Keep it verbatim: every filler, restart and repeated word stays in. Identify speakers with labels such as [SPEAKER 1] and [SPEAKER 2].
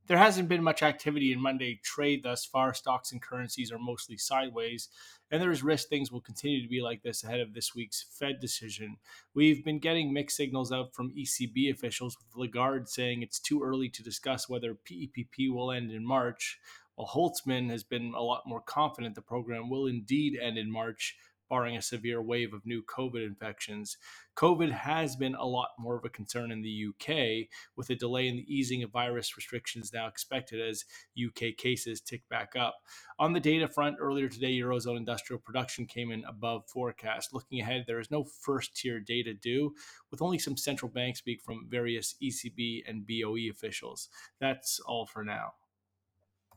[SPEAKER 1] There hasn't been much activity in Monday trade thus far. Stocks and currencies are mostly sideways, and there is risk things will continue to be like this ahead of this week's Fed decision. We've been getting mixed signals out from E C B officials, with Lagarde saying it's too early to discuss whether P E P P will end in March, while Holtzman has been a lot more confident the program will indeed end in March, barring a severe wave of new COVID infections. COVID has been a lot more of a concern in the U K, with a delay in the easing of virus restrictions now expected as U K cases tick back up. On the data front, earlier today, Eurozone industrial production came in above forecast. Looking ahead, there is no first tier data due, with only some central bank speak from various E C B and B O E officials. That's all for now.